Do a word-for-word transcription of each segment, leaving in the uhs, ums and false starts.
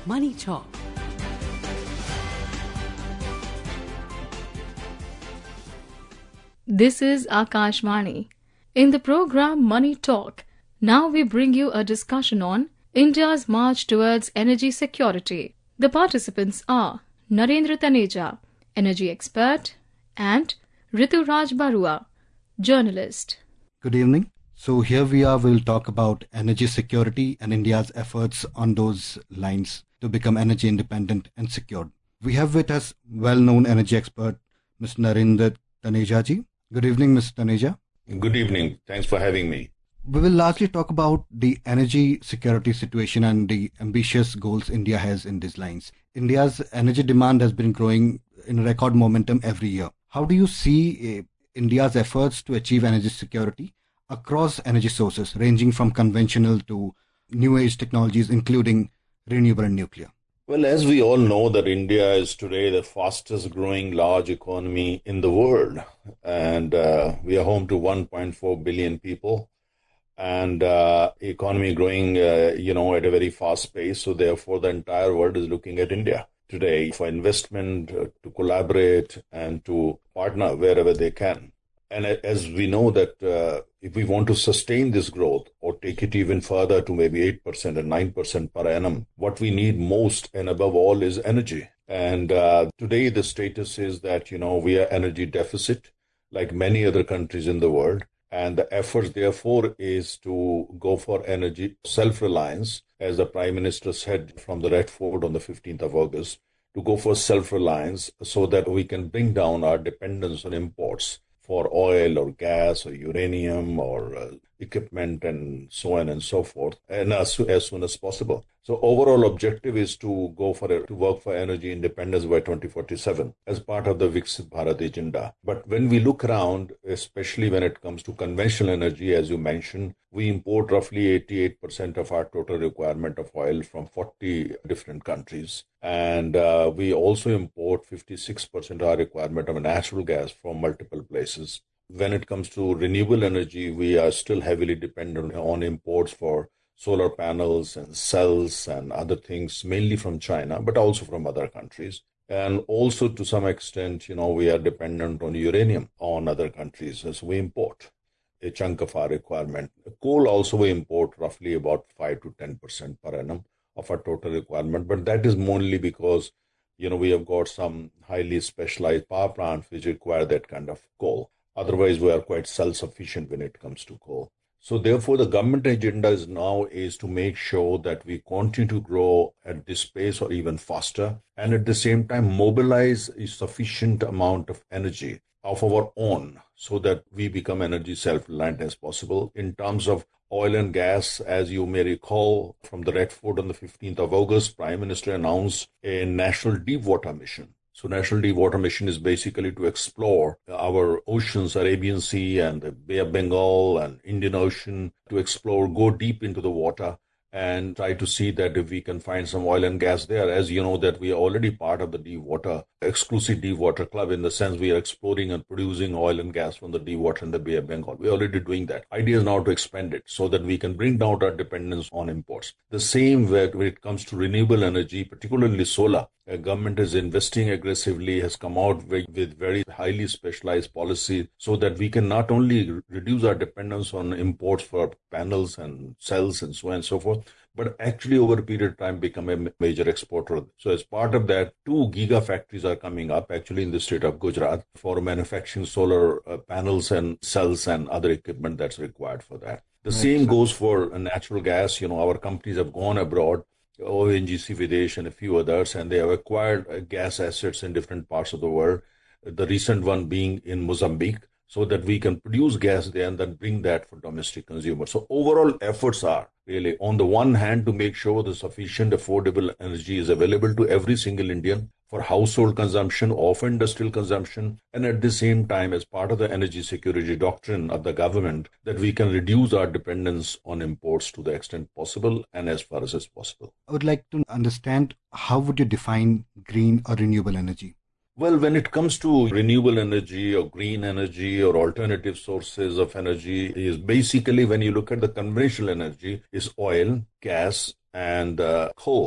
Money Talk. This is Akashvani. In the program Money Talk, now we bring you a discussion on India's march towards energy security. The participants are Narendra Taneja, energy expert, and Rituraj Barua, journalist. Good evening. So here we are, we'll talk about energy security and India's efforts on those lines to become energy independent and secured. We have with us well-known energy expert, Mister Narendra Taneja ji. Good evening, Mister Taneja. Good evening. Thanks for having me. We will largely talk about the energy security situation and the ambitious goals India has in these lines. India's energy demand has been growing in record momentum every year. How do you see uh, India's efforts to achieve energy security across energy sources, ranging from conventional to new age technologies, including renewable and nuclear? Well, as we all know that India is today the fastest growing large economy in the world. And uh, we are home to one point four billion people. And uh, economy growing, uh, you know, at a very fast pace. So therefore, the entire world is looking at India today for investment, uh, to collaborate and to partner wherever they can. And as we know that uh, if we want to sustain this growth or take it even further to maybe eight percent and nine percent per annum, what we need most and above all is energy. And uh, today the status is that, you know, we are energy deficit like many other countries in the world. And the efforts, therefore, is to go for energy self-reliance, as the Prime Minister said from the Red Fort on the fifteenth of August, to go for self-reliance so that we can bring down our dependence on imports for oil or gas or uranium or uh, equipment and so on and so forth, and as, as soon as possible. So overall objective is to go for a, to work for energy independence by twenty forty-seven as part of the Viksit Bharat agenda. But when we look around, especially when it comes to conventional energy, as you mentioned, we import roughly eighty-eight percent of our total requirement of oil from forty different countries. And uh, we also import fifty-six percent of our requirement of natural gas from multiple places. When it comes to renewable energy, we are still heavily dependent on imports for solar panels and cells and other things, mainly from China, but also from other countries. And also to some extent, you know, we are dependent on uranium on other countries as we import a chunk of our requirement. Coal also we import roughly about five to ten percent per annum of our total requirement, but that is mainly because, you know, we have got some highly specialized power plants which require that kind of coal. Otherwise, we are quite self-sufficient when it comes to coal. So therefore, the government agenda is now is to make sure that we continue to grow at this pace or even faster, and at the same time mobilize a sufficient amount of energy of our own so that we become energy self-reliant as possible. In terms of oil and gas, as you may recall from the Red Fort on the fifteenth of August, Prime Minister announced a national deep water mission. So National Deep Water Mission is basically to explore our oceans, Arabian Sea and the Bay of Bengal and Indian Ocean, to explore, go deep into the water and try to see that if we can find some oil and gas there. As you know that we are already part of the deep water, exclusive deep water club, in the sense we are exploring and producing oil and gas from the deep water in the Bay of Bengal. We are already doing that. Idea is now to expand it so that we can bring down our dependence on imports. The same way when it comes to renewable energy, particularly solar. The government is investing aggressively, has come out with, with very highly specialized policy so that we can not only reduce our dependence on imports for panels and cells and so on and so forth, but actually over a period of time become a major exporter. So as part of that, two gigafactories are coming up actually in the state of Gujarat for manufacturing solar uh, panels and cells and other equipment that's required for that. The right. Same goes for uh, natural gas. You know, our companies have gone abroad, O N G C Videsh and a few others, and they have acquired uh, gas assets in different parts of the world, the recent one being in Mozambique, so that we can produce gas there and then bring that for domestic consumers. So overall efforts are really, on the one hand, to make sure the sufficient affordable energy is available to every single Indian for household consumption or for industrial consumption, and at the same time, as part of the energy security doctrine of the government, that we can reduce our dependence on imports to the extent possible and as far as is possible. I would like to understand, how would you define green or renewable energy? Well, when it comes to renewable energy or green energy or alternative sources of energy, is basically, when you look at the conventional energy, is oil, gas, and uh, coal.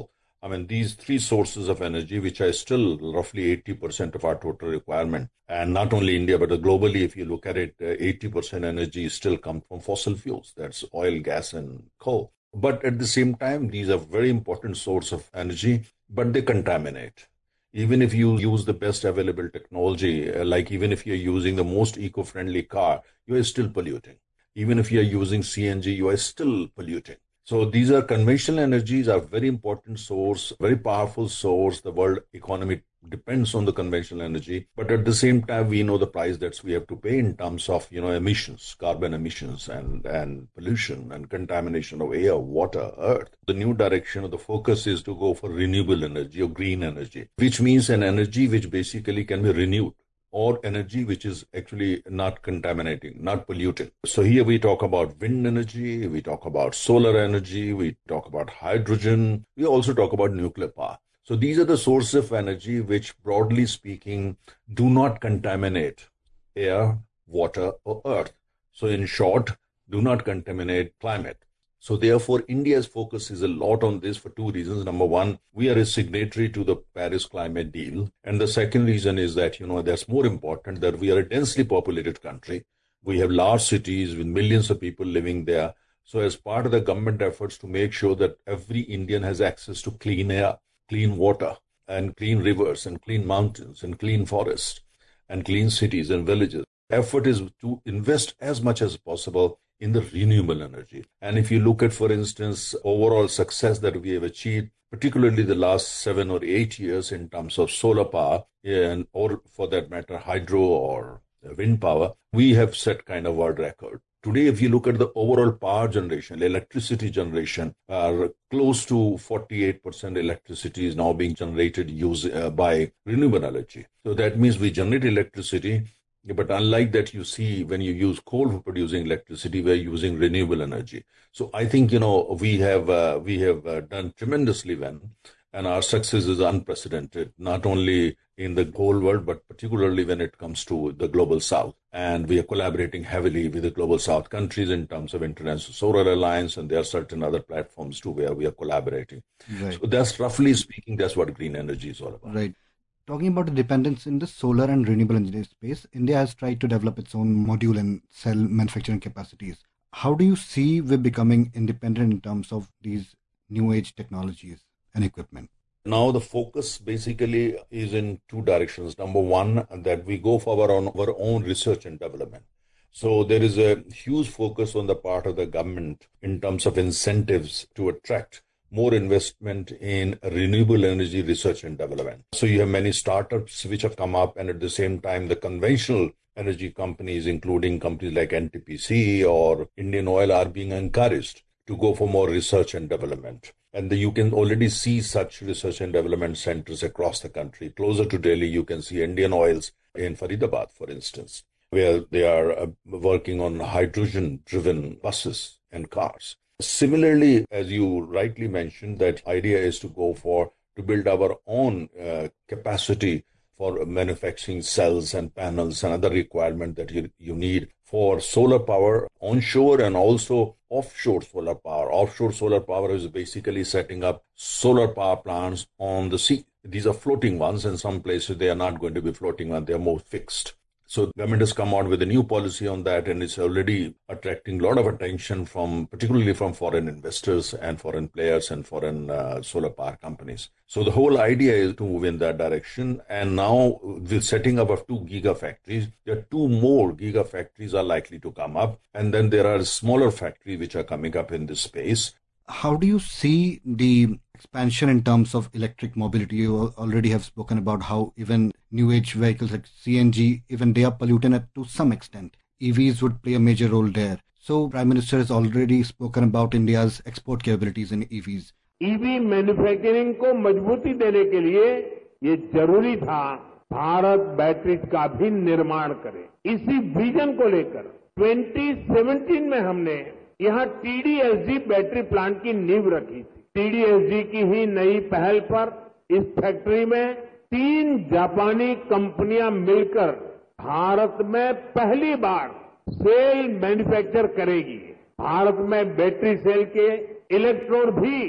I mean, these three sources of energy, which are still roughly eighty percent of our total requirement, and not only India, but globally, if you look at it, uh, eighty percent energy still comes from fossil fuels. That's oil, gas, and coal. But at the same time, these are very important source of energy, but they contaminate. Even if you use the best available technology, uh, like even if you're using the most eco-friendly car, you are still polluting. Even if you're using C N G, you are still polluting. So these are conventional energies are very important source, very powerful source. The world economy depends on the conventional energy, but at the same time, we know the price that we have to pay in terms of, you know, emissions, carbon emissions and, and pollution and contamination of air, water, earth. The new direction of the focus is to go for renewable energy or green energy, which means an energy which basically can be renewed, or energy which is actually not contaminating, not polluting. So here we talk about wind energy, we talk about solar energy, we talk about hydrogen, we also talk about nuclear power. So these are the sources of energy which, broadly speaking, do not contaminate air, water, or earth. So in short, do not contaminate climate. So therefore, India's focus is a lot on this for two reasons. Number one, we are a signatory to the Paris Climate Deal. And the second reason is that, you know, that's more important, that we are a densely populated country. We have large cities with millions of people living there. So as part of the government efforts to make sure that every Indian has access to clean air, clean water, and clean rivers, and clean mountains, and clean forests, and clean cities and villages, effort is to invest as much as possible in the renewable energy. And if you look at, for instance, overall success that we have achieved, particularly the last seven or eight years in terms of solar power, and or for that matter, hydro or wind power, we have set kind of world record. Today, if you look at the overall power generation, electricity generation, uh, close to forty-eight percent electricity is now being generated use, uh, by renewable energy. So that means we generate electricity. But unlike that, you see when you use coal for producing electricity, we're using renewable energy. So I think, you know, we have uh, we have uh, done tremendously well, and our success is unprecedented, not only in the whole world, but particularly when it comes to the global south. And we are collaborating heavily with the global south countries in terms of International Solar Alliance, and there are certain other platforms too where we are collaborating. Right. So that's, roughly speaking, that's what green energy is all about. Right. Talking about the dependence in the solar and renewable energy space, India has tried to develop its own module and cell manufacturing capacities. How do you see we're becoming independent in terms of these new age technologies and equipment? Now the focus basically is in two directions. Number one, that we go for our own, our own research and development. So there is a huge focus on the part of the government in terms of incentives to attract more investment in renewable energy research and development. So you have many startups which have come up, and at the same time, the conventional energy companies, including companies like N T P C or Indian Oil, are being encouraged to go for more research and development. And the, you can already see such research and development centers across the country. Closer to Delhi, you can see Indian Oils in Faridabad, for instance, where they are uh, working on hydrogen-driven buses and cars. Similarly, as you rightly mentioned, that idea is to go for, to build our own uh, capacity for manufacturing cells and panels and other requirement that you, you need for solar power onshore and also offshore solar power. Offshore solar power is basically setting up solar power plants on the sea. These are floating ones, and some places they are not going to be floating ones, they are more fixed. So the government has come out with a new policy on that, and it's already attracting a lot of attention from, particularly from foreign investors and foreign players and foreign uh, solar power companies. So the whole idea is to move in that direction. And now with setting up of two gigafactories, there are two more gigafactories are likely to come up. And then there are smaller factories which are coming up in this space. How do you see the expansion in terms of electric mobility? You already have spoken about how even new age vehicles like C N G, even they are pollutant to some extent. E Vs would play a major role there. So Prime Minister has already spoken about India's export capabilities in E Vs. E V manufacturing को मजबूती देने के लिए ये जरूरी था Bharat batteries का भी निर्माण करे। इसी विजन को लेकर ट्वेंटी सेवनटीन में हमने यहाँ T D S G battery plant की नींव रखी थी। टी डी एस जी की ही नई पहल पर इस फैक्ट्री में तीन जापानी कंपनियां मिलकर भारत में पहली बार सेल मैन्युफैक्चर करेगी। भारत में बैटरी सेल के इलेक्ट्रोड भी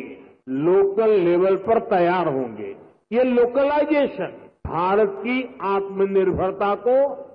लोकल लेवल पर तैयार होंगे। ये लोकलाइजेशन भारत की आत्मनिर्भरता को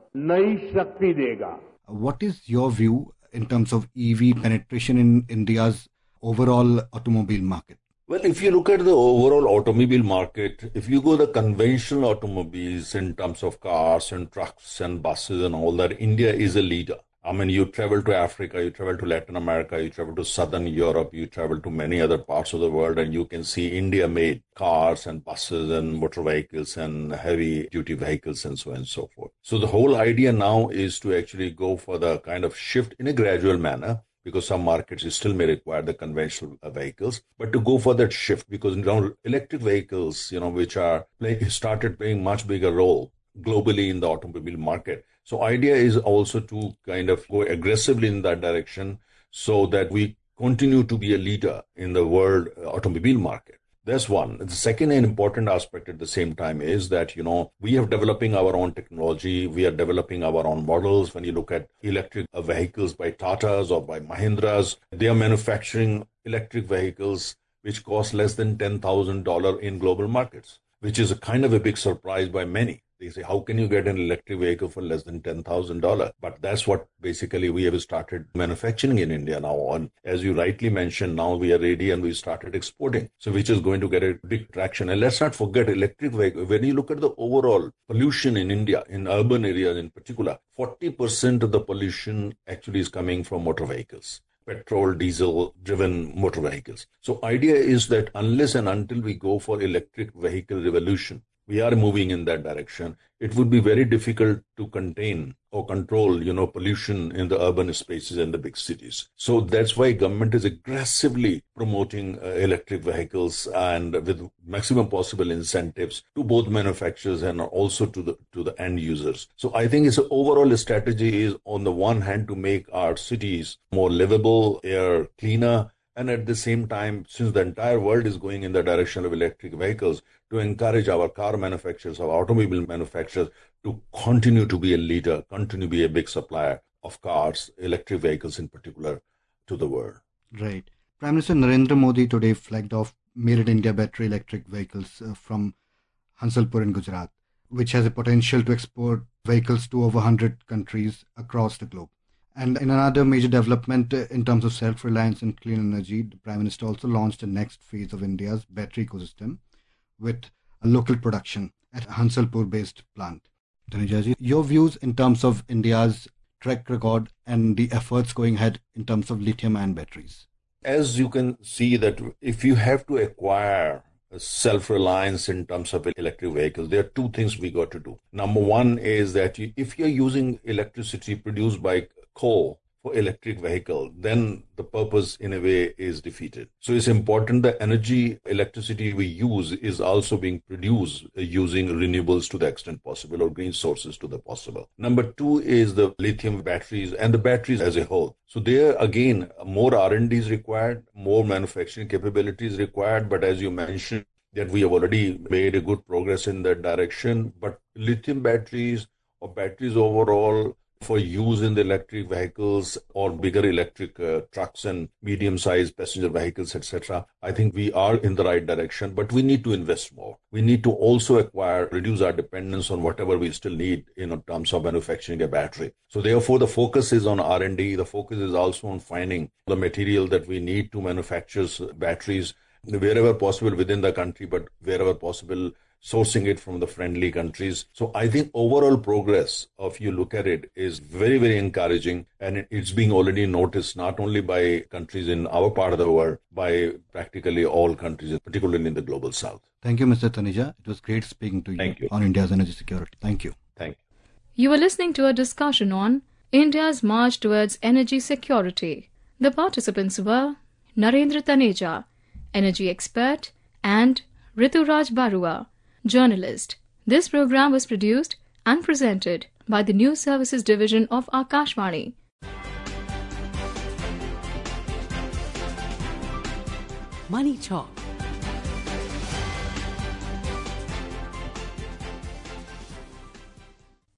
नई शक्ति देगा। What is your view in terms of E V penetration in India's overall automobile market? Well, if you look at the overall automobile market, if you go the conventional automobiles in terms of cars and trucks and buses and all that, India is a leader. I mean, you travel to Africa, you travel to Latin America, you travel to Southern Europe, you travel to many other parts of the world, and you can see India-made cars and buses and motor vehicles and heavy-duty vehicles and so on and so forth. So the whole idea now is to actually go for the kind of shift in a gradual manner, because some markets still may require the conventional vehicles, but to go for that shift, because now electric vehicles, you know, which are play, started playing much bigger role globally in the automobile market. So idea is also to kind of go aggressively in that direction so that we continue to be a leader in the world automobile market. That's one. The second and important aspect at the same time is that, you know, we are developing our own technology. We are developing our own models. When you look at electric vehicles by Tatas or by Mahindras, they are manufacturing electric vehicles which cost less than ten thousand dollars in global markets, which is a kind of a big surprise by many. They say, how can you get an electric vehicle for less than ten thousand dollars? But that's what basically we have started manufacturing in India now. And as you rightly mentioned, now we are ready and we started exporting. So which is going to get a big traction. And let's not forget electric vehicle. When you look at the overall pollution in India, in urban areas in particular, forty percent of the pollution actually is coming from motor vehicles. Petrol, diesel driven motor vehicles. So idea is that unless and until we go for electric vehicle revolution, we are moving in that direction, it would be very difficult to contain or control, you know, pollution in the urban spaces and the big cities. So that's why government is aggressively promoting uh, electric vehicles and with maximum possible incentives to both manufacturers and also to the to the end users. So I think its overall strategy is on the one hand to make our cities more livable, air cleaner, and at the same time, since the entire world is going in the direction of electric vehicles, to encourage our car manufacturers, our automobile manufacturers to continue to be a leader, continue to be a big supplier of cars, electric vehicles in particular, to the world. Right. Prime Minister Narendra Modi today flagged off Made in India battery electric vehicles uh, from Hansalpur in Gujarat, which has a potential to export vehicles to over one hundred countries across the globe. And in another major development uh, in terms of self-reliance in clean energy, the Prime Minister also launched the next phase of India's battery ecosystem with a local production at a Hansalpur-based plant. Taneja, your views in terms of India's track record and the efforts going ahead in terms of lithium-ion batteries? As you can see that if you have to acquire self-reliance in terms of electric vehicles, there are two things we got to do. Number one is that you, if you're using electricity produced by coal for electric vehicle, then the purpose in a way is defeated. So it's important the energy, electricity we use is also being produced using renewables to the extent possible or green sources to the possible. Number two is the lithium batteries and the batteries as a whole. So there again, more R and D is required, more manufacturing capability is required. But as you mentioned, that we have already made a good progress in that direction. But lithium batteries or batteries overall for use in the electric vehicles or bigger electric uh, trucks and medium-sized passenger vehicles, et cetera, I think we are in the right direction, but we need to invest more. We need to also acquire, reduce our dependence on whatever we still need in terms of manufacturing a battery. So therefore, the focus is on R and D. The focus is also on finding the material that we need to manufacture batteries wherever possible within the country, but wherever possible, sourcing it from the friendly countries. So I think overall progress, if you look at it, is very, very encouraging. And it's being already noticed not only by countries in our part of the world, by practically all countries, particularly in the global south. Thank you, Mister Taneja. It was great speaking to you, Thank you. on India's energy security. Thank you. Thank You were listening to a discussion on India's march towards energy security. The participants were Narendra Taneja, energy expert, and Rituraj Barua, journalist. This program was produced and presented by the News Services Division of Akashvani. Money Talk